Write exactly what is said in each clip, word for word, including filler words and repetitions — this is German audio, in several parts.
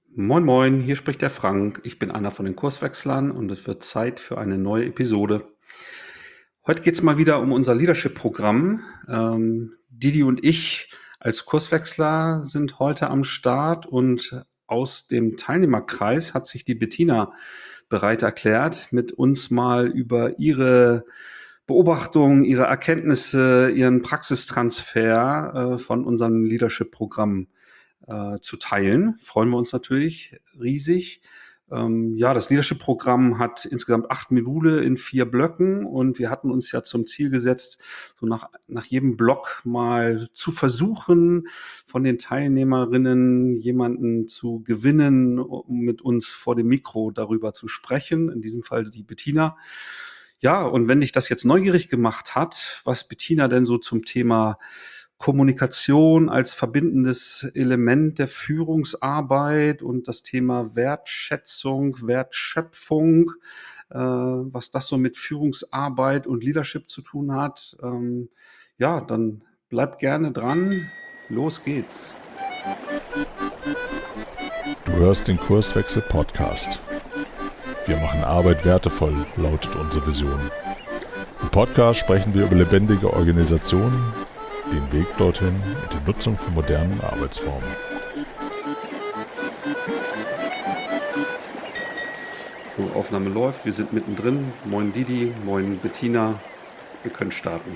Moin Moin, hier spricht der Frank. Ich bin einer von den Kurswechslern und es wird Zeit für eine neue Episode. Heute geht es mal wieder um unser Leadership-Programm. Ähm, Didi und ich als Kurswechsler sind heute am Start und aus dem Teilnehmerkreis hat sich die Bettina bereit erklärt, mit uns mal über ihre Beobachtungen, ihre Erkenntnisse, ihren Praxistransfer äh, von unserem Leadership-Programm äh, zu teilen. Freuen wir uns natürlich riesig. Ähm, ja, das Leadership-Programm hat insgesamt acht Module in vier Blöcken und wir hatten uns ja zum Ziel gesetzt, so nach, nach jedem Block mal zu versuchen, von den Teilnehmerinnen jemanden zu gewinnen, um mit uns vor dem Mikro darüber zu sprechen. In diesem Fall die Bettina. Ja, und wenn dich das jetzt neugierig gemacht hat, was Bettina denn so zum Thema Kommunikation als verbindendes Element der Führungsarbeit und das Thema Wertschätzung, Wertschöpfung, äh, was das so mit Führungsarbeit und Leadership zu tun hat. Ähm, ja, dann bleibt gerne dran. Los geht's. Du hörst den Kurswechsel Podcast. Wir machen Arbeit wertevoll, lautet unsere Vision. Im Podcast sprechen wir über lebendige Organisationen, den Weg dorthin und die Nutzung von modernen Arbeitsformen. So, Aufnahme läuft, wir sind mittendrin. Moin Didi, moin Bettina, wir können starten.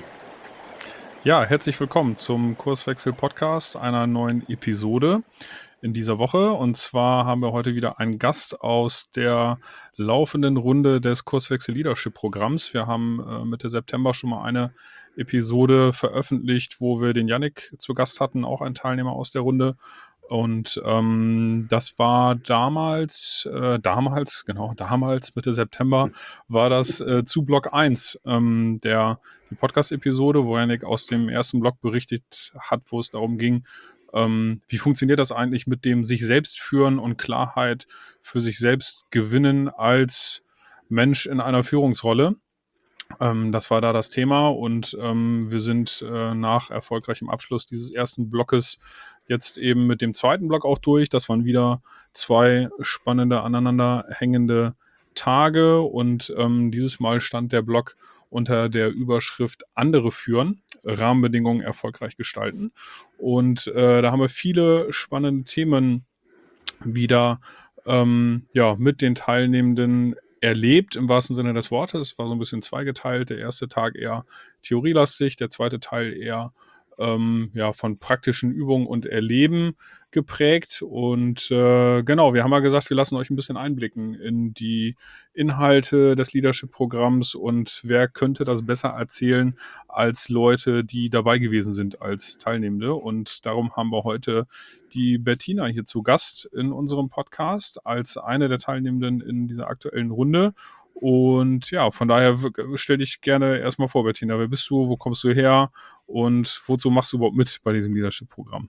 Ja, herzlich willkommen zum Kurswechsel Podcast, einer neuen Episode in dieser Woche. Und zwar haben wir heute wieder einen Gast aus der laufenden Runde des Kurswechsel Leadership Programms. Wir haben äh, Mitte September schon mal eine Episode veröffentlicht, wo wir den Yannick zu Gast hatten, auch ein Teilnehmer aus der Runde. Und ähm, das war damals, äh, damals, genau, damals, Mitte September, war das äh, zu Block eins ähm, der die Podcast-Episode, wo Yannick aus dem ersten Block berichtet hat, wo es darum ging, ähm, wie funktioniert das eigentlich mit dem sich selbst führen und Klarheit für sich selbst gewinnen als Mensch in einer Führungsrolle. Ähm, das war da das Thema und ähm, wir sind äh, nach erfolgreichem Abschluss dieses ersten Blockes jetzt eben mit dem zweiten Block auch durch. Das waren wieder zwei spannende, aneinanderhängende Tage und ähm, dieses Mal stand der Block unter der Überschrift Andere führen, Rahmenbedingungen erfolgreich gestalten. Und äh, da haben wir viele spannende Themen wieder ähm, ja, mit den Teilnehmenden erlebt, im wahrsten Sinne des Wortes. Es war so ein bisschen zweigeteilt. Der erste Tag eher theorielastig, der zweite Teil eher ähm, ja, von praktischen Übungen und Erleben geprägt. Und äh, genau, wir haben ja gesagt, wir lassen euch ein bisschen einblicken in die Inhalte des Leadership-Programms und wer könnte das besser erzählen als Leute, die dabei gewesen sind als Teilnehmende. Und darum haben wir heute die Bettina hier zu Gast in unserem Podcast als eine der Teilnehmenden in dieser aktuellen Runde. Und ja, von daher stell dich gerne erstmal vor, Bettina. Wer bist du? Wo kommst du her? Und wozu machst du überhaupt mit bei diesem Leadership-Programm?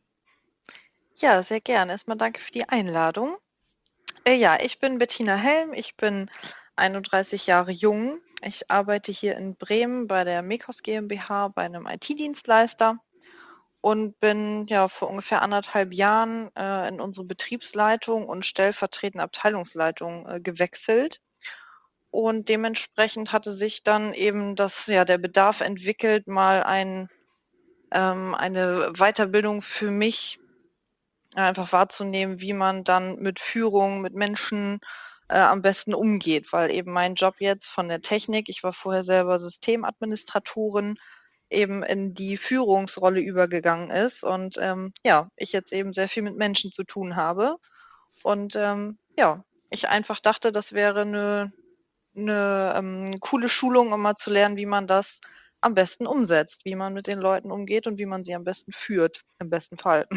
Ja, sehr gerne. Erstmal danke für die Einladung. Äh, ja, ich bin Bettina Helm. Ich bin einunddreißig Jahre jung. Ich arbeite hier in Bremen bei der Mekos GmbH, bei einem I T-Dienstleister und bin ja vor ungefähr anderthalb Jahren äh, in unsere Betriebsleitung und stellvertretende Abteilungsleitung äh, gewechselt. Und dementsprechend hatte sich dann eben das, ja, der Bedarf entwickelt, mal ein, ähm, eine Weiterbildung für mich einfach wahrzunehmen, wie man dann mit Führung, mit Menschen äh, am besten umgeht, weil eben mein Job jetzt von der Technik, ich war vorher selber Systemadministratorin, eben in die Führungsrolle übergegangen ist und ähm, ja, ich jetzt eben sehr viel mit Menschen zu tun habe und ähm, ja, ich einfach dachte, das wäre eine, eine ähm, coole Schulung, um mal zu lernen, wie man das am besten umsetzt, wie man mit den Leuten umgeht und wie man sie am besten führt, im besten Fall.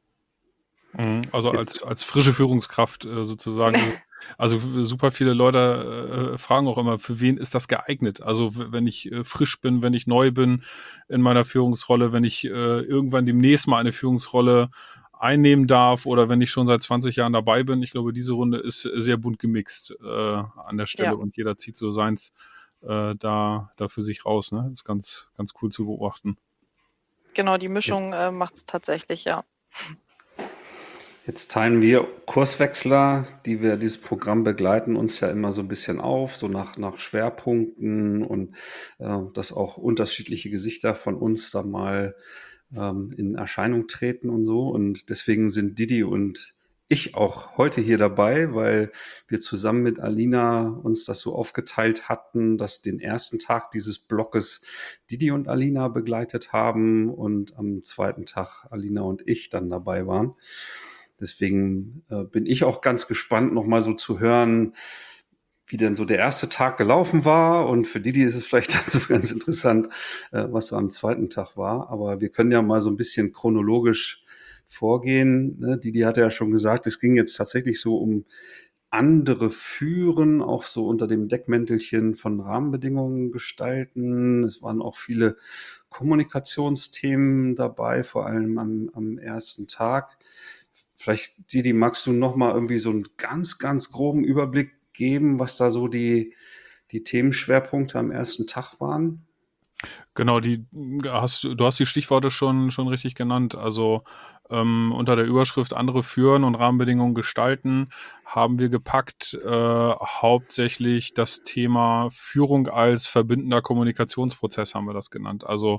Also als, als frische Führungskraft äh, sozusagen. Also super viele Leute äh, fragen auch immer, für wen ist das geeignet? Also w- wenn ich äh, frisch bin, wenn ich neu bin in meiner Führungsrolle, wenn ich äh, irgendwann demnächst mal eine Führungsrolle einnehmen darf oder wenn ich schon seit zwanzig Jahren dabei bin. Ich glaube, diese Runde ist sehr bunt gemixt äh, an der Stelle Ja. und jeder zieht so seins äh, da, da für sich raus. Ne? Das ist ganz, ganz cool zu beobachten. Genau, die Mischung äh, macht es tatsächlich, ja. Jetzt teilen wir Kurswechsler, die wir dieses Programm begleiten, uns ja immer so ein bisschen auf, so nach, nach Schwerpunkten und äh, dass auch unterschiedliche Gesichter von uns da mal ähm, in Erscheinung treten und so. Und deswegen sind Didi und ich auch heute hier dabei, weil wir zusammen mit Alina uns das so aufgeteilt hatten, dass den ersten Tag dieses Blockes Didi und Alina begleitet haben und am zweiten Tag Alina und ich dann dabei waren. Deswegen äh, bin ich auch ganz gespannt, nochmal so zu hören, wie denn so der erste Tag gelaufen war. Und für Didi ist es vielleicht dann so ganz interessant, äh, was so am zweiten Tag war. Aber wir können ja mal so ein bisschen chronologisch vorgehen. Ne? Didi hatte ja schon gesagt, es ging jetzt tatsächlich so um andere Führen, auch so unter dem Deckmäntelchen von Rahmenbedingungen gestalten. Es waren auch viele Kommunikationsthemen dabei, vor allem am, am ersten Tag. Vielleicht, Didi, magst du noch mal irgendwie so einen ganz, ganz groben Überblick geben, was da so die, die Themenschwerpunkte am ersten Tag waren? Genau, die hast du du hast die Stichworte schon schon richtig genannt. Also, ähm, unter der Überschrift „Andere führen und Rahmenbedingungen gestalten" haben wir gepackt, äh, hauptsächlich das Thema Führung als verbindender Kommunikationsprozess haben wir das genannt. Also,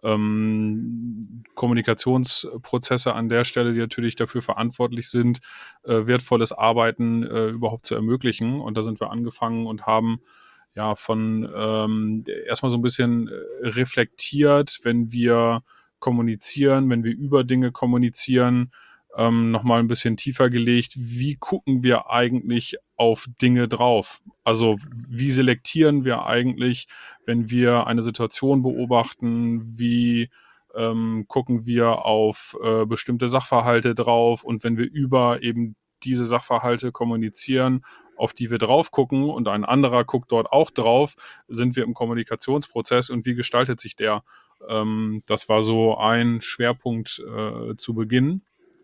ähm, Kommunikationsprozesse an der Stelle, die natürlich dafür verantwortlich sind, äh, wertvolles Arbeiten, äh, überhaupt zu ermöglichen. Und da sind wir angefangen und haben ja, von ähm, erstmal so ein bisschen äh, reflektiert, wenn wir kommunizieren, wenn wir über Dinge kommunizieren, ähm, nochmal ein bisschen tiefer gelegt, wie gucken wir eigentlich auf Dinge drauf? Also wie selektieren wir eigentlich, wenn wir eine Situation beobachten, wie ähm, gucken wir auf äh, bestimmte Sachverhalte drauf und wenn wir über eben diese Sachverhalte kommunizieren, auf die wir drauf gucken und ein anderer guckt dort auch drauf, sind wir im Kommunikationsprozess und wie gestaltet sich der? Ähm, das war so ein Schwerpunkt äh, zu Beginn.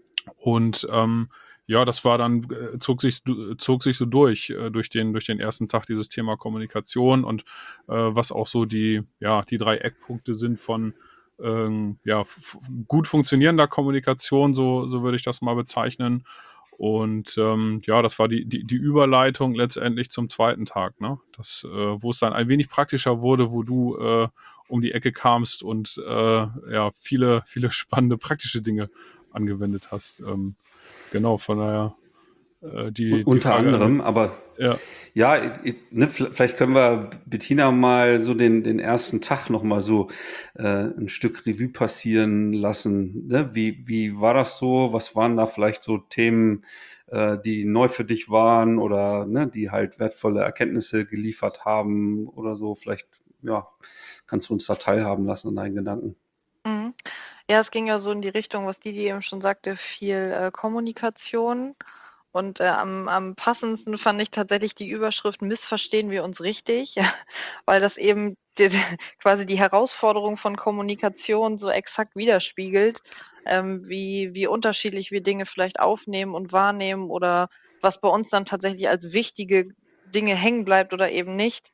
Und ähm, ja, das war dann, äh, zog sich, zog sich so durch, äh, durch den, durch den ersten Tag dieses Thema Kommunikation und äh, was auch so die, ja, die drei Eckpunkte sind von ähm, ja, f- gut funktionierender Kommunikation, so, so würde ich das mal bezeichnen. Und ähm, ja, das war die, die, die Überleitung letztendlich zum zweiten Tag, ne? Das, äh, wo es dann ein wenig praktischer wurde, wo du äh, um die Ecke kamst und äh, ja, viele, viele spannende praktische Dinge angewendet hast. Ähm, genau, von daher äh, U- die, die Unter Frage an anderem, aber ja, ja, ich, ne, v- vielleicht können wir Bettina mal so den, den ersten Tag noch mal so äh, ein Stück Revue passieren lassen. Ne? Wie, wie war das so? Was waren da vielleicht so Themen, äh, die neu für dich waren oder ne, die halt wertvolle Erkenntnisse geliefert haben oder so? Vielleicht, ja, kannst du uns da teilhaben lassen an deinen Gedanken. Mhm. Ja, es ging ja so in die Richtung, was Didi eben schon sagte, viel äh, Kommunikation. Und äh, am, am passendsten fand ich tatsächlich die Überschrift Missverstehen wir uns richtig, weil das eben die, quasi die Herausforderung von Kommunikation so exakt widerspiegelt, ähm, wie, wie unterschiedlich wir Dinge vielleicht aufnehmen und wahrnehmen oder was bei uns dann tatsächlich als wichtige Dinge hängen bleibt oder eben nicht.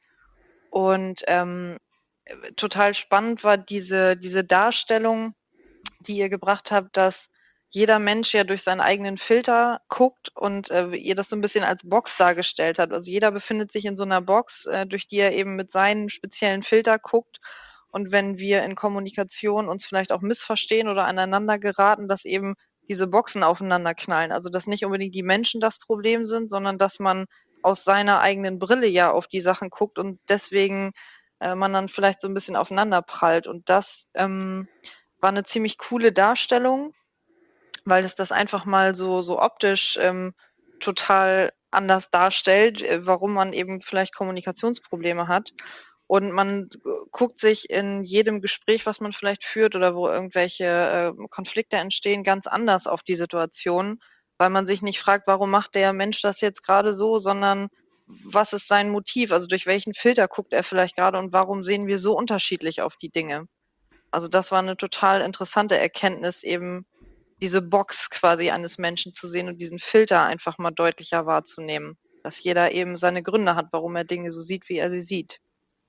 Und ähm, äh, total spannend war diese, diese Darstellung, die ihr gebracht habt, dass jeder Mensch ja durch seinen eigenen Filter guckt und äh, ihr das so ein bisschen als Box dargestellt habt. Also jeder befindet sich in so einer Box, äh, durch die er eben mit seinem speziellen Filter guckt. Und wenn wir in Kommunikation uns vielleicht auch missverstehen oder aneinander geraten, dass eben diese Boxen aufeinander knallen. Also dass nicht unbedingt die Menschen das Problem sind, sondern dass man aus seiner eigenen Brille ja auf die Sachen guckt und deswegen äh, man dann vielleicht so ein bisschen aufeinander prallt. Und das ähm, war eine ziemlich coole Darstellung, weil es das einfach mal so so optisch, ähm, total anders darstellt, äh, warum man eben vielleicht Kommunikationsprobleme hat. Und man g guckt sich in jedem Gespräch, was man vielleicht führt oder wo irgendwelche, äh, Konflikte entstehen, ganz anders auf die Situation, weil man sich nicht fragt: „Warum macht der Mensch das jetzt gerade so“, sondern was ist sein Motiv? Also, durch welchen Filter guckt er vielleicht gerade und warum sehen wir so unterschiedlich auf die Dinge? Also, das war 'ne total interessante Erkenntnis, eben diese Box quasi eines Menschen zu sehen und diesen Filter einfach mal deutlicher wahrzunehmen, dass jeder eben seine Gründe hat, warum er Dinge so sieht, wie er sie sieht.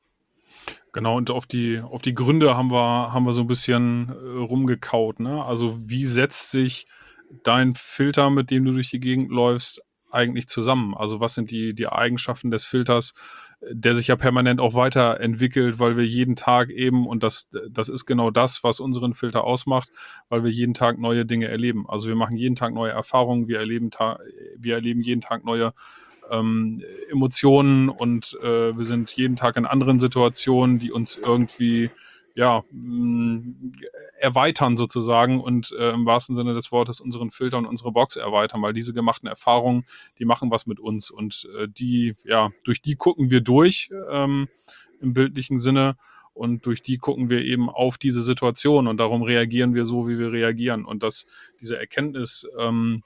genau, und auf die, auf die Gründe haben wir, haben wir so ein bisschen äh, rumgekaut, ne? Also wie setzt sich dein Filter, mit dem du durch die Gegend läufst, eigentlich zusammen? Also was sind die, die Eigenschaften des Filters, der sich ja permanent auch weiterentwickelt, weil wir jeden Tag eben, und das, das ist genau das, was unseren Filter ausmacht, weil wir jeden Tag neue Dinge erleben. Also wir machen jeden Tag neue Erfahrungen, wir erleben, ta- wir erleben jeden Tag neue ähm, Emotionen und äh, wir sind jeden Tag in anderen Situationen, die uns irgendwie ja, mh, erweitern sozusagen und äh, im wahrsten Sinne des Wortes unseren Filter und unsere Box erweitern, weil diese gemachten Erfahrungen, die machen was mit uns und äh, die, ja, durch die gucken wir durch ähm, im bildlichen Sinne und durch die gucken wir eben auf diese Situation und darum reagieren wir so, wie wir reagieren und dass diese Erkenntnis ähm,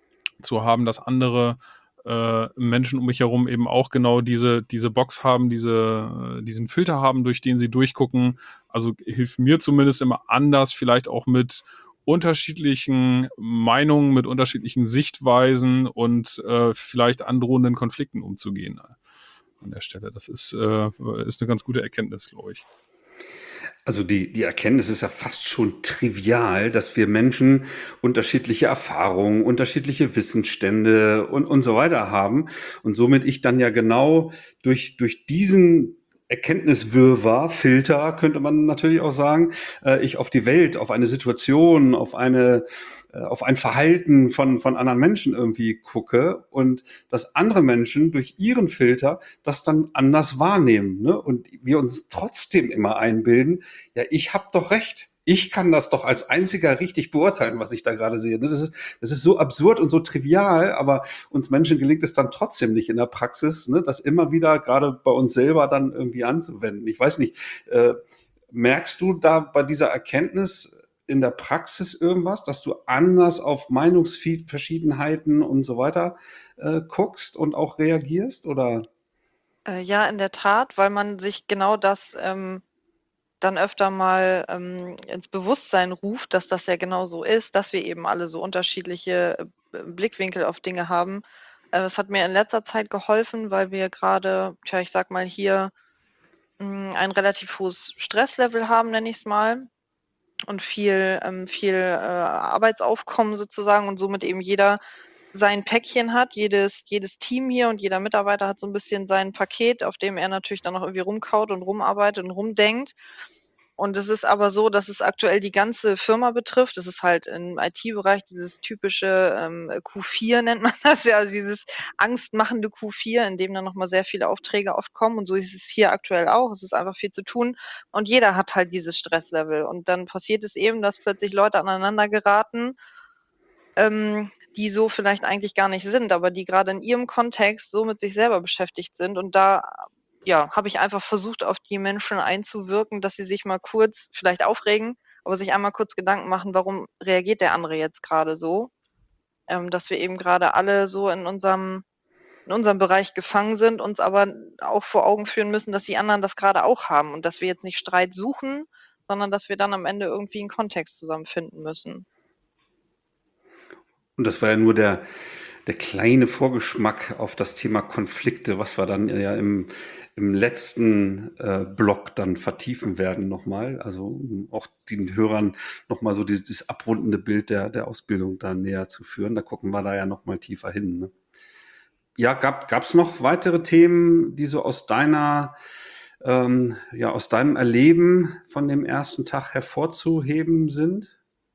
zu haben, dass andere äh, Menschen um mich herum eben auch genau diese, diese Box haben, diese, äh, diesen Filter haben, durch den sie durchgucken. Also hilft mir zumindest immer anders, vielleicht auch mit unterschiedlichen Meinungen, mit unterschiedlichen Sichtweisen und äh, vielleicht androhenden Konflikten umzugehen an der Stelle. Das ist, äh, ist eine ganz gute Erkenntnis, glaube ich. Also die, die Erkenntnis ist ja fast schon trivial, dass wir Menschen unterschiedliche Erfahrungen, unterschiedliche Wissensstände und, und so weiter haben. Und somit ich dann ja genau durch, durch diesen Erkenntniswirrwarr, Filter, könnte man natürlich auch sagen, äh, ich auf die Welt, auf eine Situation, auf eine, äh, auf ein Verhalten von, von anderen Menschen irgendwie gucke und dass andere Menschen durch ihren Filter das dann anders wahrnehmen, ne? Und wir uns trotzdem immer einbilden, ja, ich habe doch recht. Ich kann das doch als einziger richtig beurteilen, was ich da gerade sehe. Das ist, das ist so absurd und so trivial, aber uns Menschen gelingt es dann trotzdem nicht in der Praxis, ne, das immer wieder gerade bei uns selber dann irgendwie anzuwenden. Ich weiß nicht, äh, merkst du da bei dieser Erkenntnis in der Praxis irgendwas, dass du anders auf Meinungsverschiedenheiten und so weiter äh, guckst und auch reagierst? Oder? Äh, ja, in der Tat, weil man sich genau das ähm, dann öfter mal ähm, ins Bewusstsein ruft, dass das ja genau so ist, dass wir eben alle so unterschiedliche äh, Blickwinkel auf Dinge haben. Äh, Es hat mir in letzter Zeit geholfen, weil wir gerade, tja, ich sag mal hier, mh, ein relativ hohes Stresslevel haben, nenne ich es mal, und viel, ähm, viel äh, Arbeitsaufkommen sozusagen und somit eben jeder sein Päckchen hat, jedes, jedes Team hier und jeder Mitarbeiter hat so ein bisschen sein Paket, auf dem er natürlich dann noch irgendwie rumkaut und rumarbeitet und rumdenkt. Und es ist aber so, dass es aktuell die ganze Firma betrifft. Das ist halt im I T-Bereich dieses typische ähm, Q vier nennt man das ja, also dieses angstmachende Q vier, in dem dann nochmal sehr viele Aufträge oft kommen. Und so ist es hier aktuell auch. Es ist einfach viel zu tun. Und jeder hat halt dieses Stresslevel. Und dann passiert es eben, dass plötzlich Leute aneinander geraten, ähm, die so vielleicht eigentlich gar nicht sind, aber die gerade in ihrem Kontext so mit sich selber beschäftigt sind. Und da ja, habe ich einfach versucht, auf die Menschen einzuwirken, dass sie sich mal kurz vielleicht aufregen, aber sich einmal kurz Gedanken machen, warum reagiert der andere jetzt gerade so? Ähm, dass wir eben gerade alle so in unserem, in unserem Bereich gefangen sind, uns aber auch vor Augen führen müssen, dass die anderen das gerade auch haben und dass wir jetzt nicht Streit suchen, sondern dass wir dann am Ende irgendwie einen Kontext zusammenfinden müssen. Und das war ja nur der, der kleine Vorgeschmack auf das Thema Konflikte, was wir dann ja im, im letzten äh, Block dann vertiefen werden nochmal. Also um auch den Hörern nochmal so dieses, dieses abrundende Bild der, der Ausbildung da näher zu führen. Da gucken wir da ja nochmal tiefer hin. Ne? Ja, gab es noch weitere Themen, die so aus deiner, ähm, ja, aus deinem Erleben von dem ersten Tag hervorzuheben sind?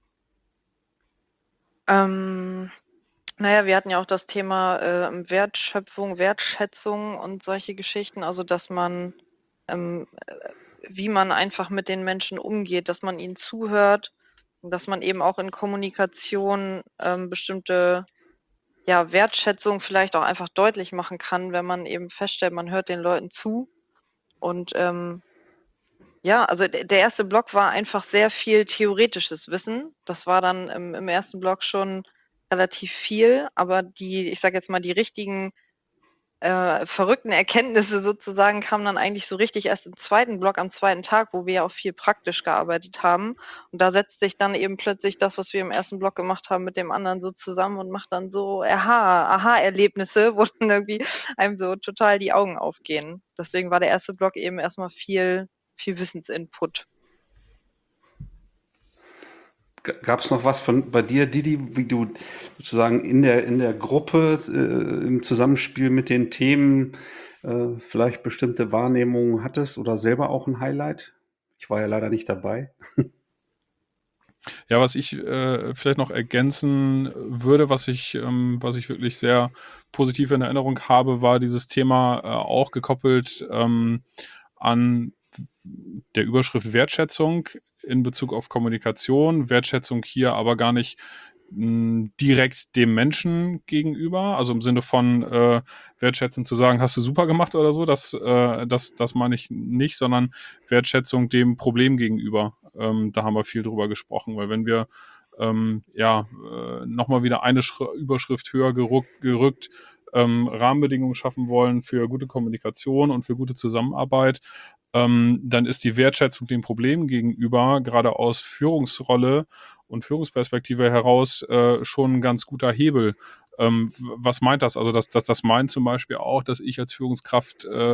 Ähm, naja, wir hatten ja auch das Thema äh, Wertschöpfung, Wertschätzung und solche Geschichten, also dass man, ähm, äh, wie man einfach mit den Menschen umgeht, dass man ihnen zuhört, dass man eben auch in Kommunikation ähm, bestimmte ja, Wertschätzung vielleicht auch einfach deutlich machen kann, wenn man eben feststellt, man hört den Leuten zu. Und ähm, ja, also d- der erste Block war einfach sehr viel theoretisches Wissen. Das war dann im, im ersten Block schon relativ viel, aber die, ich sage jetzt mal, die richtigen äh, verrückten Erkenntnisse sozusagen kamen dann eigentlich so richtig erst im zweiten Block, am zweiten Tag, wo wir ja auch viel praktisch gearbeitet haben. Und da setzt sich dann eben plötzlich das, was wir im ersten Block gemacht haben, mit dem anderen so zusammen und macht dann so Aha, Aha-Erlebnisse, wo dann irgendwie einem so total die Augen aufgehen. Deswegen war der erste Block eben erstmal viel, viel Wissensinput. Gab es noch was von bei dir, Didi, wie du sozusagen in der, in der Gruppe, äh, im Zusammenspiel mit den Themen äh, vielleicht bestimmte Wahrnehmungen hattest oder selber auch ein Highlight? Ich war ja leider nicht dabei. Ja, was ich äh, vielleicht noch ergänzen würde, was ich, ähm, was ich wirklich sehr positiv in Erinnerung habe, war dieses Thema äh, auch gekoppelt ähm, an der Überschrift Wertschätzung in Bezug auf Kommunikation. Wertschätzung hier aber gar nicht mh, direkt dem Menschen gegenüber, also im Sinne von äh, wertschätzend zu sagen, hast du super gemacht oder so, das, äh, das, das meine ich nicht, sondern Wertschätzung dem Problem gegenüber. Ähm, da haben wir viel drüber gesprochen, weil wenn wir ähm, ja äh, nochmal wieder eine Schri- Überschrift höher gerückt, gerückt ähm, Rahmenbedingungen schaffen wollen für gute Kommunikation und für gute Zusammenarbeit, ähm, dann ist die Wertschätzung dem Problem gegenüber, gerade aus Führungsrolle und Führungsperspektive heraus, äh, schon ein ganz guter Hebel. Ähm, w- was meint das? Also das, das, das meint zum Beispiel auch, dass ich als Führungskraft äh,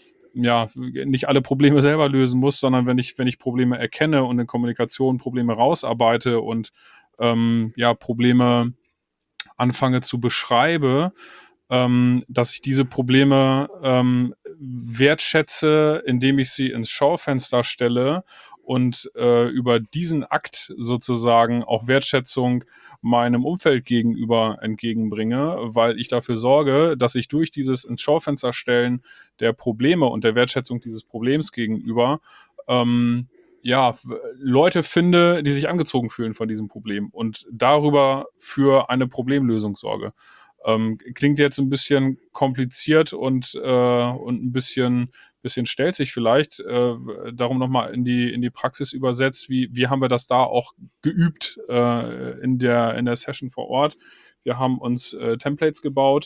ja nicht alle Probleme selber lösen muss, sondern wenn ich, wenn ich Probleme erkenne und in Kommunikation Probleme rausarbeite und ähm, ja, Probleme anfange zu beschreiben, ähm, dass ich diese Probleme ähm, wertschätze, indem ich sie ins Schaufenster stelle und äh, über diesen Akt sozusagen auch Wertschätzung meinem Umfeld gegenüber entgegenbringe, weil ich dafür sorge, dass ich durch dieses ins Schaufenster stellen der Probleme und der Wertschätzung dieses Problems gegenüber ähm, ja, Leute finde, die sich angezogen fühlen von diesem Problem und darüber für eine Problemlösung sorge. Ähm, klingt jetzt ein bisschen kompliziert und, äh, und ein bisschen, bisschen stellt sich vielleicht. Äh, darum nochmal in die, in die Praxis übersetzt. Wie, wie haben wir das da auch geübt äh, in, der, in der Session vor Ort? Wir haben uns äh, Templates gebaut,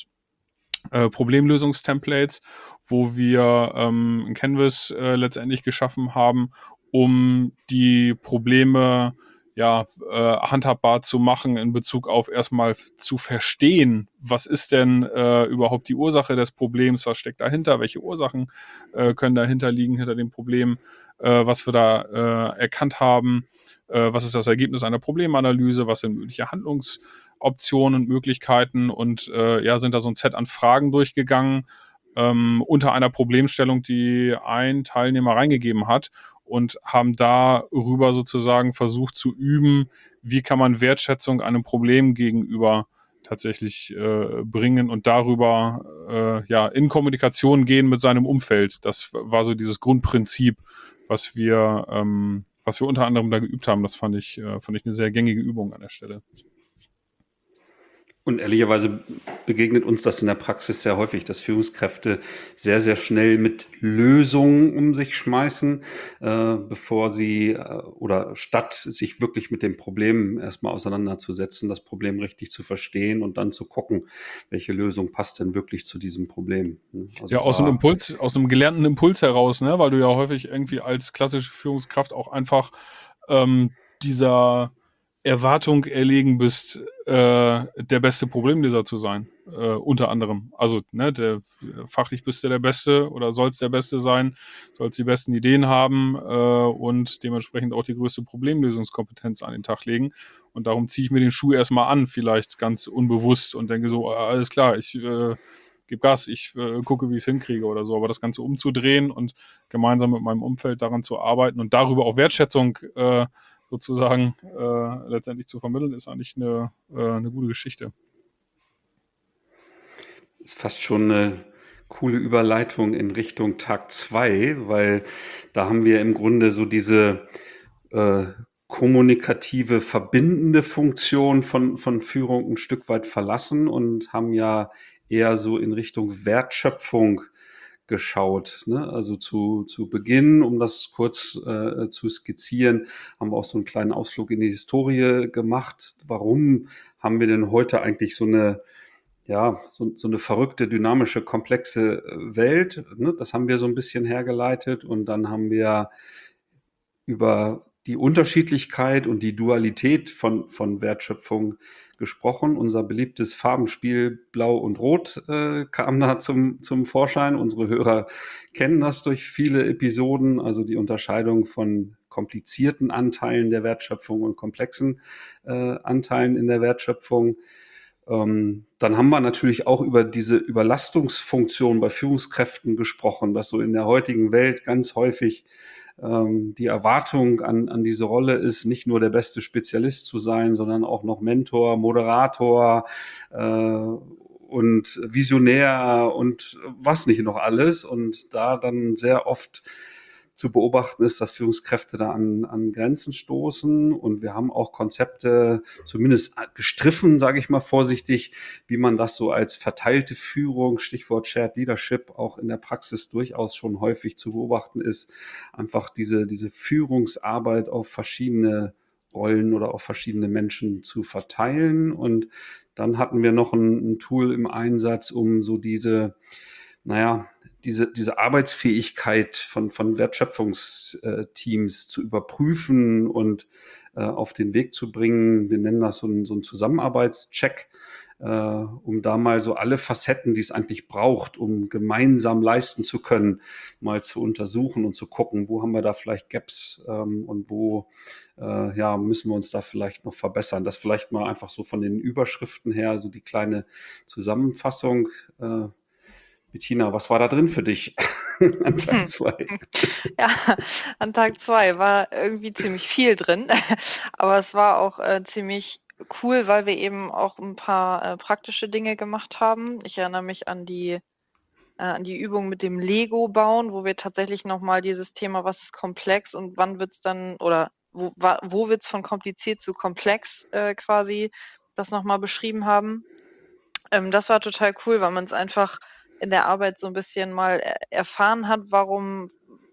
äh, Problemlösungstemplates, wo wir ähm, ein Canvas äh, letztendlich geschaffen haben, um die Probleme ja, äh, handhabbar zu machen in Bezug auf erstmal f- zu verstehen, was ist denn äh, überhaupt die Ursache des Problems, was steckt dahinter, welche Ursachen äh, können dahinter liegen, hinter dem Problem, äh, was wir da äh, erkannt haben, äh, was ist das Ergebnis einer Problemanalyse, was sind mögliche Handlungsoptionen und Möglichkeiten und äh, ja, sind da so ein Set an Fragen durchgegangen ähm, unter einer Problemstellung, die ein Teilnehmer reingegeben hat und haben darüber sozusagen versucht zu üben, wie kann man Wertschätzung einem Problem gegenüber tatsächlich äh, bringen und darüber äh, ja in Kommunikation gehen mit seinem Umfeld. Das war so dieses Grundprinzip, was wir ähm, was wir unter anderem da geübt haben. Das fand ich äh, fand ich eine sehr gängige Übung an der Stelle. Und ehrlicherweise begegnet uns das in der Praxis sehr häufig, dass Führungskräfte sehr, sehr schnell mit Lösungen um sich schmeißen, äh, bevor sie äh, oder statt sich wirklich mit dem Problem erstmal auseinanderzusetzen, das Problem richtig zu verstehen und dann zu gucken, welche Lösung passt denn wirklich zu diesem Problem. Also Ja, aus einem da Impuls, aus einem gelernten Impuls heraus, ne, weil du ja häufig irgendwie als klassische Führungskraft auch einfach ähm, dieser Erwartung erlegen bist, äh, der beste Problemlöser zu sein, äh, unter anderem. Also, ne, der, fachlich bist du der Beste oder sollst der Beste sein, sollst die besten Ideen haben äh, und dementsprechend auch die größte Problemlösungskompetenz an den Tag legen. Und darum ziehe ich mir den Schuh erstmal an, vielleicht ganz unbewusst und denke so, ah, alles klar, ich äh, gebe Gas, ich äh, gucke, wie ich es hinkriege oder so. Aber das Ganze umzudrehen und gemeinsam mit meinem Umfeld daran zu arbeiten und darüber auch Wertschätzung äh, sozusagen äh, letztendlich zu vermitteln, ist eigentlich eine, äh, eine gute Geschichte. ist fast schon eine coole Überleitung in Richtung Tag zwei, weil da haben wir im Grunde so diese äh, kommunikative, verbindende Funktion von, von Führung ein Stück weit verlassen und haben ja eher so in Richtung Wertschöpfung geschaut. Ne? Also zu, zu Beginn, um das kurz äh, zu skizzieren, haben wir auch so einen kleinen Ausflug in die Historie gemacht. Warum haben wir denn heute eigentlich so eine ja, so, so eine verrückte, dynamische, komplexe äh, Welt, ne? Das haben wir so ein bisschen hergeleitet und dann haben wir über die Unterschiedlichkeit und die Dualität von, von Wertschöpfung gesprochen. Unser beliebtes Farbenspiel Blau und Rot äh, kam da zum, zum Vorschein. Unsere Hörer kennen das durch viele Episoden, also die Unterscheidung von komplizierten Anteilen der Wertschöpfung und komplexen äh, Anteilen in der Wertschöpfung. Ähm, dann haben wir natürlich auch über diese Überlastungsfunktion bei Führungskräften gesprochen, dass so in der heutigen Welt ganz häufig ähm, die Erwartung an, an diese Rolle ist, nicht nur der beste Spezialist zu sein, sondern auch noch Mentor, Moderator äh, und Visionär und was nicht noch alles. Und da dann sehr oft zu beobachten ist, dass Führungskräfte da an, an Grenzen stoßen. Und wir haben auch Konzepte zumindest gestriffen, sage ich mal vorsichtig, wie man das so als verteilte Führung, Stichwort Shared Leadership, auch in der Praxis durchaus schon häufig zu beobachten ist. Einfach diese, diese Führungsarbeit auf verschiedene Rollen oder auf verschiedene Menschen zu verteilen. Und dann hatten wir noch ein, ein Tool im Einsatz, um so diese, naja, diese, diese Arbeitsfähigkeit von, von Wertschöpfungsteams zu überprüfen und äh, auf den Weg zu bringen. Wir nennen das so einen, so einen Zusammenarbeitscheck, äh, um da mal so alle Facetten, die es eigentlich braucht, um gemeinsam leisten zu können, mal zu untersuchen und zu gucken, wo haben wir da vielleicht Gaps ähm, und wo äh, ja, müssen wir uns da vielleicht noch verbessern. Das vielleicht mal einfach so von den Überschriften her, so die kleine Zusammenfassung. Äh, Bettina, was war da drin für dich an Tag zwei? Ja, an Tag zwei war irgendwie ziemlich viel drin, aber es war auch äh, ziemlich cool, weil wir eben auch ein paar äh, praktische Dinge gemacht haben. Ich erinnere mich an die, äh, an die Übung mit dem Lego-Bauen, wo wir tatsächlich nochmal dieses Thema, was ist komplex und wann wird es dann, oder wo, wa- wo wird es von kompliziert zu komplex äh, quasi, das nochmal beschrieben haben. Ähm, das war total cool, weil man es einfach in der Arbeit so ein bisschen mal er- erfahren hat, warum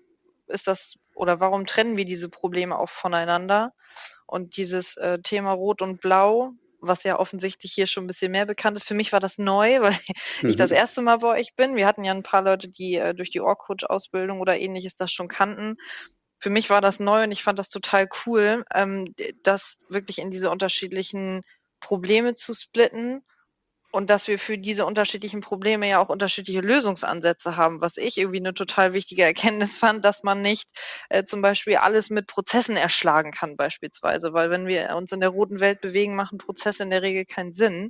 ist das oder warum trennen wir diese Probleme auch voneinander? Und dieses äh, Thema Rot und Blau, was ja offensichtlich hier schon ein bisschen mehr bekannt ist, für mich war das neu, weil ich das Mhm. erste Mal bei euch bin. Wir hatten ja ein paar Leute, die äh, durch die Org-Coach-Ausbildung oder ähnliches das schon kannten. Für mich war das neu und ich fand das total cool, ähm, d- das wirklich in diese unterschiedlichen Probleme zu splitten und dass wir für diese unterschiedlichen Probleme ja auch unterschiedliche Lösungsansätze haben, was ich irgendwie eine total wichtige Erkenntnis fand, dass man nicht äh, zum Beispiel alles mit Prozessen erschlagen kann beispielsweise, weil wenn wir uns in der roten Welt bewegen, machen Prozesse in der Regel keinen Sinn,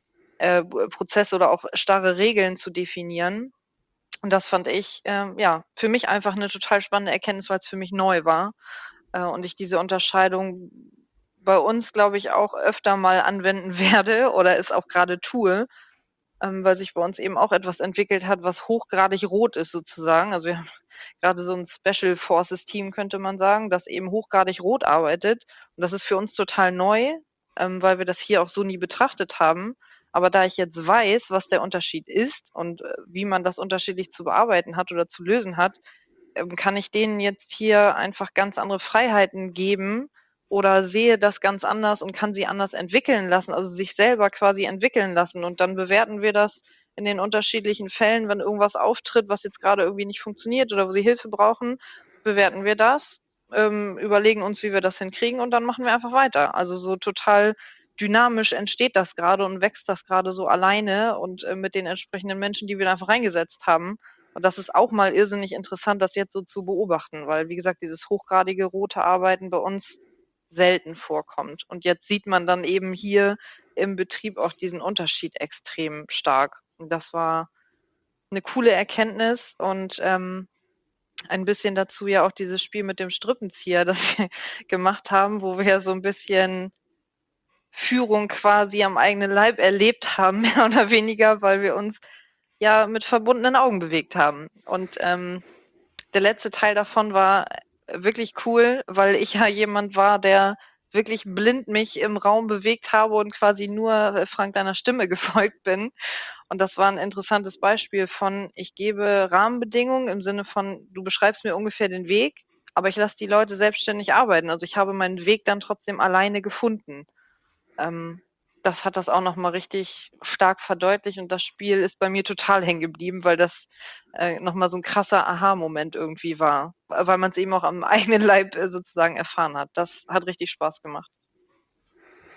äh, Prozesse oder auch starre Regeln zu definieren. Und das fand ich ähm, ja für mich einfach eine total spannende Erkenntnis, weil es für mich neu war äh, und ich diese Unterscheidung bei uns, glaube ich, auch öfter mal anwenden werde oder es auch gerade tue, ähm, weil sich bei uns eben auch etwas entwickelt hat, was hochgradig rot ist sozusagen. Also wir haben gerade so ein Special Forces Team, könnte man sagen, das eben hochgradig rot arbeitet. Und das ist für uns total neu, ähm, weil wir das hier auch so nie betrachtet haben. Aber da ich jetzt weiß, was der Unterschied ist und äh, wie man das unterschiedlich zu bearbeiten hat oder zu lösen hat, ähm, kann ich denen jetzt hier einfach ganz andere Freiheiten geben oder sehe das ganz anders und kann sie anders entwickeln lassen, also sich selber quasi entwickeln lassen. Und dann bewerten wir das in den unterschiedlichen Fällen, wenn irgendwas auftritt, was jetzt gerade irgendwie nicht funktioniert oder wo sie Hilfe brauchen, bewerten wir das, ähm, überlegen uns, wie wir das hinkriegen und dann machen wir einfach weiter. Also so total dynamisch entsteht das gerade und wächst das gerade so alleine und äh, mit den entsprechenden Menschen, die wir da einfach reingesetzt haben. Und das ist auch mal irrsinnig interessant, das jetzt so zu beobachten, weil, wie gesagt, dieses hochgradige rote Arbeiten bei uns selten vorkommt. Und jetzt sieht man dann eben hier im Betrieb auch diesen Unterschied extrem stark. Und das war eine coole Erkenntnis und ähm, ein bisschen dazu ja auch dieses Spiel mit dem Strippenzieher, das wir gemacht haben, wo wir so ein bisschen Führung quasi am eigenen Leib erlebt haben, mehr oder weniger, weil wir uns ja mit verbundenen Augen bewegt haben. Und ähm, der letzte Teil davon war wirklich cool, weil ich ja jemand war, der wirklich blind mich im Raum bewegt habe und quasi nur äh, Frank deiner Stimme gefolgt bin. Und das war ein interessantes Beispiel von, ich gebe Rahmenbedingungen im Sinne von, du beschreibst mir ungefähr den Weg, aber ich lasse die Leute selbstständig arbeiten. Also ich habe meinen Weg dann trotzdem alleine gefunden. Ähm, das hat das auch noch mal richtig stark verdeutlicht und das Spiel ist bei mir total hängen geblieben, weil das äh, noch mal so ein krasser Aha-Moment irgendwie war, weil man es eben auch am eigenen Leib äh, sozusagen erfahren hat. Das hat richtig Spaß gemacht.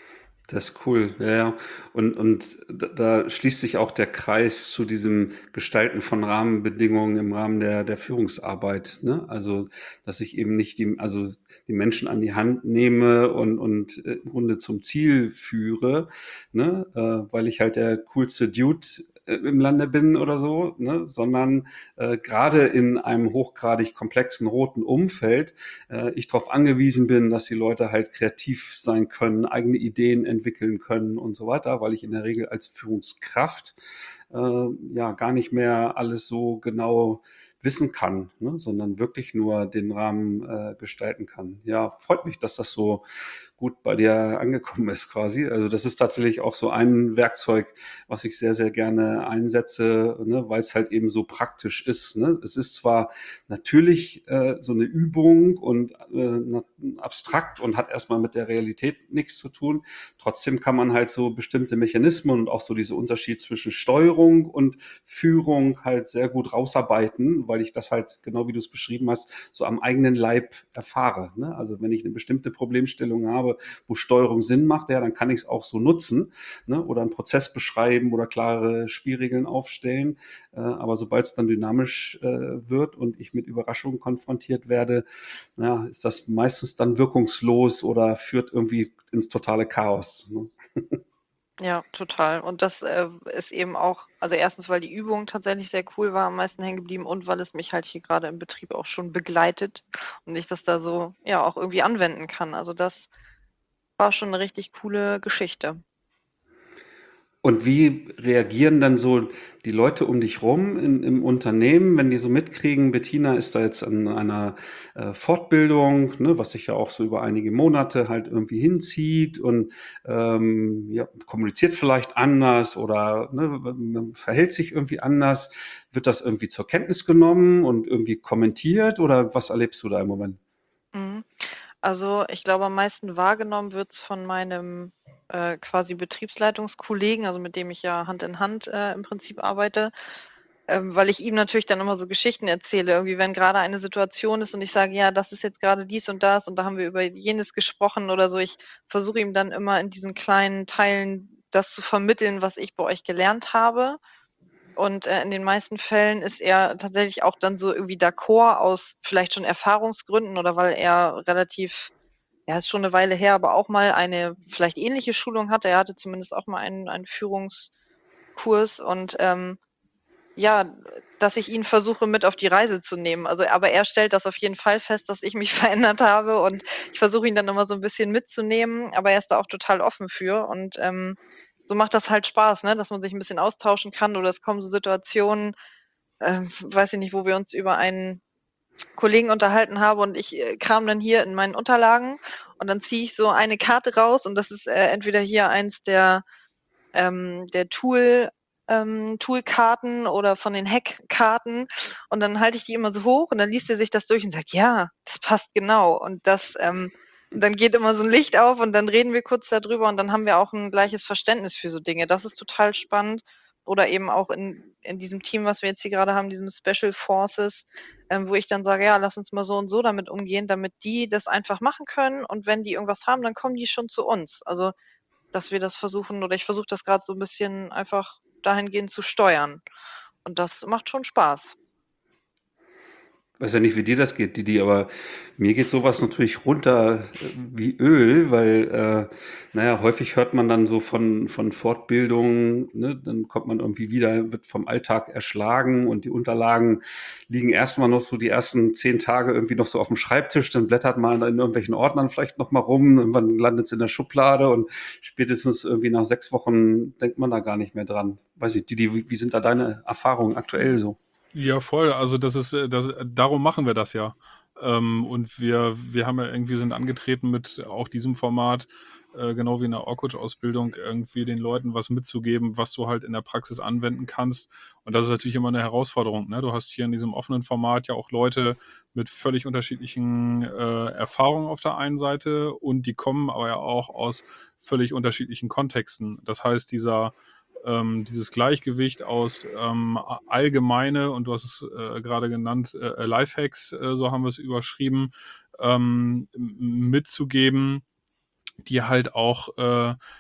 Das ist cool, ja, ja. Und, und da, da schließt sich auch der Kreis zu diesem Gestalten von Rahmenbedingungen im Rahmen der, der Führungsarbeit, ne? Also, dass ich eben nicht die, also die Menschen an die Hand nehme und, und äh, im Grunde zum Ziel führe, ne? Äh, weil ich halt der coolste Dude äh, im Lande bin oder so, ne? Sondern äh, gerade in einem hochgradig komplexen roten Umfeld äh, ich darauf angewiesen bin, dass die Leute halt kreativ sein können, eigene Ideen entwickeln können und so weiter, weil ich in der Regel als Führungskraft äh, ja gar nicht mehr alles so genau wissen kann, ne, sondern wirklich nur den Rahmen äh, gestalten kann. Ja, freut mich, dass das so gut bei dir angekommen ist quasi. Also das ist tatsächlich auch so ein Werkzeug, was ich sehr, sehr gerne einsetze, ne, weil es halt eben so praktisch ist. Ne? Es ist zwar natürlich äh, so eine Übung und äh, abstrakt und hat erstmal mit der Realität nichts zu tun. Trotzdem kann man halt so bestimmte Mechanismen und auch so diese Unterschied zwischen Steuerung und Führung halt sehr gut rausarbeiten, weil ich das halt, genau wie du es beschrieben hast, so am eigenen Leib erfahre. Ne? Also wenn ich eine bestimmte Problemstellung habe, wo Steuerung Sinn macht, ja, dann kann ich es auch so nutzen, ne? Oder einen Prozess beschreiben oder klare Spielregeln aufstellen. Äh, aber sobald es dann dynamisch äh, wird und ich mit Überraschungen konfrontiert werde, ja, ist das meistens dann wirkungslos oder führt irgendwie ins totale Chaos. Ne? Ja, total. Und das äh, ist eben auch, also erstens, weil die Übung tatsächlich sehr cool war, am meisten hängen geblieben und weil es mich halt hier gerade im Betrieb auch schon begleitet und ich das da so ja auch irgendwie anwenden kann. Also das war schon eine richtig coole Geschichte. Und wie reagieren dann so die Leute um dich rum in, im Unternehmen, wenn die so mitkriegen, Bettina ist da jetzt an einer äh, Fortbildung, ne, was sich ja auch so über einige Monate halt irgendwie hinzieht und ähm, ja, kommuniziert vielleicht anders oder ne, verhält sich irgendwie anders. Wird das irgendwie zur Kenntnis genommen und irgendwie kommentiert oder was erlebst du da im Moment? Mhm. Also, ich glaube, am meisten wahrgenommen wird's von meinem, äh, quasi Betriebsleitungskollegen, also mit dem ich ja Hand in Hand, äh, im Prinzip arbeite, ähm, weil ich ihm natürlich dann immer so Geschichten erzähle. Irgendwie, wenn gerade eine Situation ist und ich sage: „Ja, das ist jetzt gerade dies und das und da haben wir über jenes gesprochen“ oder so. Ich versuche ihm dann immer in diesen kleinen Teilen das zu vermitteln, was ich bei euch gelernt habe. Und, äh, in den meisten Fällen ist er tatsächlich auch dann so irgendwie d'accord aus vielleicht schon Erfahrungsgründen oder weil er relativ ja, ist schon 'ne Weile her, aber auch mal eine vielleicht ähnliche Schulung hatte. Er hatte zumindest auch mal einen einen Führungskurs und, ähm, ja, dass ich ihn versuche, mit auf die Reise zu nehmen. Also, aber er stellt das auf jeden Fall fest, dass ich mich verändert habe und ich versuche ihn dann immer so 'n bisschen mitzunehmen, aber er ist da auch total offen für und, ähm, so macht das halt Spaß, ne, dass man sich 'n bisschen austauschen kann oder es kommen so Situationen, ähm, weiß ich nicht, wo wir uns über einen Kollegen unterhalten habe und ich, äh, krame dann hier in meinen Unterlagen und dann ziehe ich so eine Karte raus und das ist, äh, entweder hier eins der, ähm der Tool ähm, Toolkarten oder von den Hackkarten und dann halte ich die immer so hoch und dann liest er sich das durch und sagt: „Ja, das passt genau.“ Und das, ähm dann geht immer so 'n Licht auf und dann reden wir kurz da drüber und dann haben wir auch 'n gleiches Verständnis für so Dinge. Das ist total spannend. Oder eben auch in in diesem Team, was wir jetzt hier grade haben, diesem Special Forces, ähm, wo ich dann sage: „Ja, lass uns mal so und so damit umgehen“, damit die das einfach machen können und wenn die irgendwas haben, dann kommen die schon zu uns. Also, dass wir das versuchen oder ich versuche das grad so 'n bisschen einfach dahingehend zu steuern. Und das macht schon Spaß. Weiß ja nicht, wie dir das geht, Didi, aber mir geht sowas natürlich runter äh, wie Öl, weil, äh, na ja, häufig hört man dann so von von Fortbildungen, ne? Dann kommt man irgendwie wieder, wird vom Alltag erschlagen und die Unterlagen liegen erst mal noch so die ersten zehn Tage irgendwie noch so auf dem Schreibtisch, dann blättert man in irgendwelchen Ordnern vielleicht noch mal rum, irgendwann landet's in der Schublade und spätestens irgendwie nach sechs Wochen denkt man da gar nicht mehr dran. Weiß nicht, Didi, wie wie sind da deine Erfahrungen aktuell so? Ja, voll. Also das ist, äh, das, äh, darum machen wir das ja. Ähm, und wir, wir haben ja irgendwie sind angetreten mit auch diesem Format, äh, genau wie in der Org-Coach-Ausbildung, irgendwie den Leuten was mitzugeben, was du halt in der Praxis anwenden kannst. Und das ist natürlich immer eine Herausforderung. Ne? Du hast hier in diesem offenen Format ja auch Leute mit völlig unterschiedlichen äh, Erfahrungen auf der einen Seite und die kommen aber ja auch aus völlig unterschiedlichen Kontexten. Das heißt, dieser ähm, dieses Gleichgewicht aus ähm, allgemeine, und du hast es äh, gerade genannt, äh, Lifehacks, äh, so haben wir es überschrieben, ähm, mitzugeben, die halt auch äh,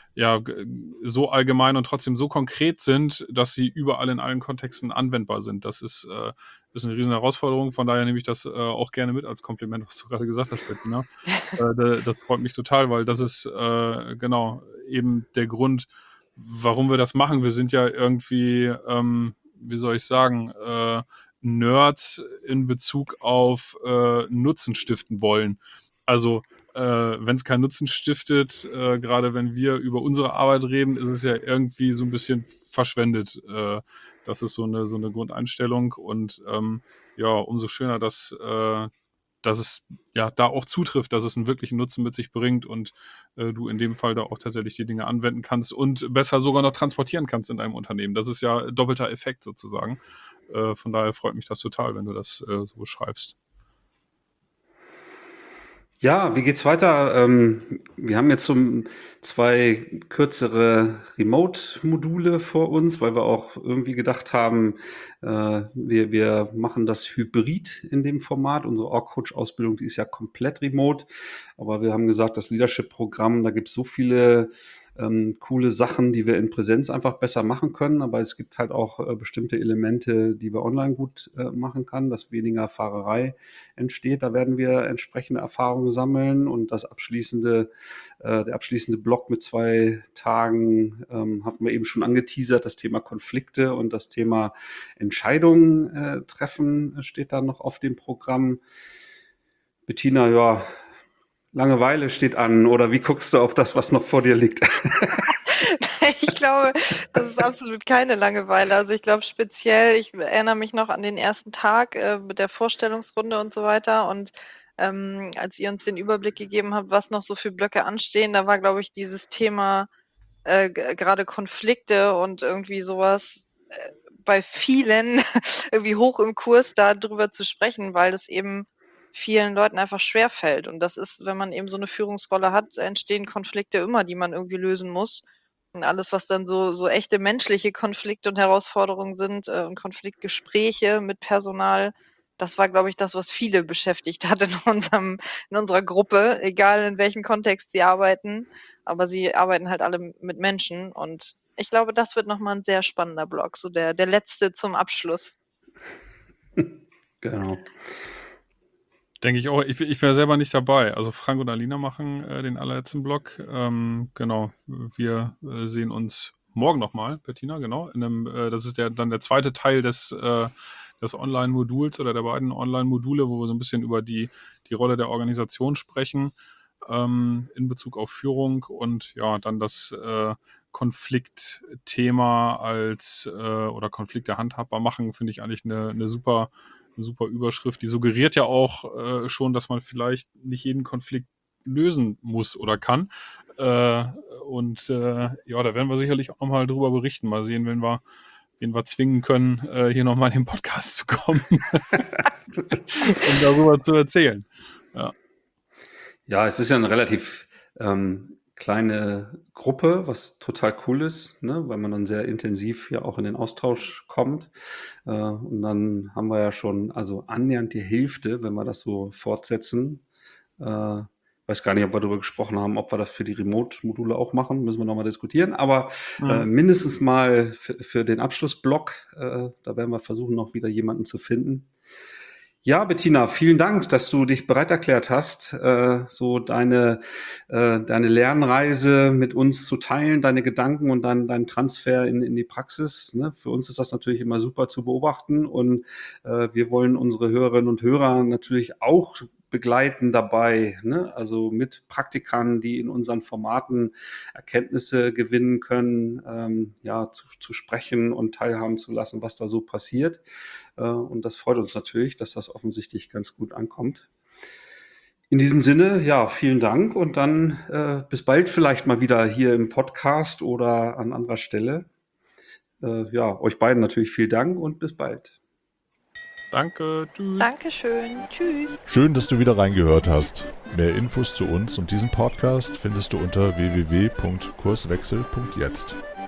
ja, g- so allgemein und trotzdem so konkret sind, dass sie überall in allen Kontexten anwendbar sind. Das ist, äh, ist eine riesen Herausforderung. Von daher nehme ich das äh, auch gerne mit als Kompliment, was du gerade gesagt hast, Bettina. Äh, da- das freut mich total, weil das ist äh, genau eben der Grund, warum wir das machen. Wir sind ja irgendwie, ähm, wie soll ich sagen, äh, Nerds in Bezug auf äh, Nutzen stiften wollen. Also äh, wenn es keinen Nutzen stiftet, äh, gerade wenn wir über unsere Arbeit reden, ist es ja irgendwie so ein bisschen verschwendet. Äh, das ist so eine, so eine Grundeinstellung und ähm, ja, umso schöner, dass, äh, dass es ja da auch zutrifft, dass es einen wirklichen Nutzen mit sich bringt und äh, du in dem Fall da auch tatsächlich die Dinge anwenden kannst und besser sogar noch transportieren kannst in deinem Unternehmen. Das ist ja doppelter Effekt sozusagen. Äh, von daher freut mich das total, wenn du das äh, so beschreibst. Ja, wie geht's weiter? Ähm, wir haben jetzt so zwei kürzere Remote-Module vor uns, weil wir auch irgendwie gedacht haben, äh, wir, wir machen das hybrid in dem Format. Unsere Org-Coach-Ausbildung, die ist ja komplett remote. Aber wir haben gesagt, das Leadership-Programm, da gibt's so viele ähm, coole Sachen, die wir in Präsenz einfach besser machen können. Aber es gibt halt auch äh, bestimmte Elemente, die wir online gut äh, machen kann, dass weniger Fahrerei entsteht. Da werden wir entsprechende Erfahrungen sammeln und das abschließende, äh, der abschließende Block mit zwei Tagen ähm, hatten wir eben schon angeteasert. Das Thema Konflikte und das Thema Entscheidungen äh, treffen steht da noch auf dem Programm. Bettina, ja, Langeweile steht an, oder wie guckst du auf das, was noch vor dir liegt? Ich glaube, das ist absolut keine Langeweile. Also ich glaube speziell, ich erinnere mich noch an den ersten Tag äh, mit der Vorstellungsrunde und so weiter. Und ähm, als ihr uns den Überblick gegeben habt, was noch so für Blöcke anstehen, da war, glaube ich, dieses Thema äh, g- gerade Konflikte und irgendwie sowas äh, bei vielen irgendwie hoch im Kurs, da drüber zu sprechen, weil das eben vielen Leuten einfach schwerfällt. Und das ist, wenn man eben so eine Führungsrolle hat, entstehen Konflikte immer, die man irgendwie lösen muss. Und alles, was dann so, so echte menschliche Konflikte und Herausforderungen sind äh, und Konfliktgespräche mit Personal, das war, glaube ich, das, was viele beschäftigt hat in unserem, in unserer Gruppe, egal in welchem Kontext sie arbeiten. Aber sie arbeiten halt alle mit Menschen. Und ich glaube, das wird nochmal ein sehr spannender Blog, so der, der letzte zum Abschluss. Genau. Denke ich auch. Ich, ich wäre selber nicht dabei. Also Frank und Alina machen äh, den allerletzten Blog. Ähm, genau. Wir äh, sehen uns morgen nochmal, Bettina, genau. In einem, äh, das ist der, dann der zweite Teil des, äh, des Online-Moduls oder der beiden Online-Module, wo wir so ein bisschen über die, die Rolle der Organisation sprechen ähm, in Bezug auf Führung und ja, dann das äh, Konfliktthema als äh, oder Konflikte handhabbar machen, finde ich eigentlich eine, eine super eine super Überschrift. Die suggeriert ja auch äh, schon, dass man vielleicht nicht jeden Konflikt lösen muss oder kann. Äh, und äh, ja, da werden wir sicherlich auch nochmal drüber berichten. Mal sehen, wenn wir, wen wir zwingen können, äh, hier nochmal in den Podcast zu kommen und darüber zu erzählen. Ja. Ja, es ist ja eine relativ ähm, kleine Gruppe, was total cool ist, ne? Weil man dann sehr intensiv ja auch in den Austausch kommt. Äh, und dann haben wir ja schon also annähernd die Hälfte, wenn wir das so fortsetzen. Äh, weiß gar nicht, ob wir darüber gesprochen haben, ob wir das für die Remote-Module auch machen, müssen wir nochmal diskutieren. Aber äh, Mhm. mindestens mal für, für den Abschlussblock, äh, da werden wir versuchen, noch wieder jemanden zu finden. Ja, Bettina, vielen Dank, dass du dich bereit erklärt hast, äh, so deine, äh, deine Lernreise mit uns zu teilen, deine Gedanken und dann deinen Transfer in, in die Praxis. Ne? Für uns ist das natürlich immer super zu beobachten und äh, wir wollen unsere Hörerinnen und Hörer natürlich auch begleiten dabei, ne? Also mit Praktikern, die in unseren Formaten Erkenntnisse gewinnen können, ähm, ja, zu, zu sprechen und teilhaben zu lassen, was da so passiert. Äh, und das freut uns natürlich, dass das offensichtlich ganz gut ankommt. In diesem Sinne, ja, vielen Dank und dann äh, bis bald vielleicht mal wieder hier im Podcast oder an anderer Stelle. Äh, ja, euch beiden natürlich vielen Dank und bis bald. Danke, tschüss. Dankeschön. Tschüss. Schön, dass du wieder reingehört hast. Mehr Infos zu uns und diesem Podcast findest du unter w w w punkt kurswechsel punkt jetzt.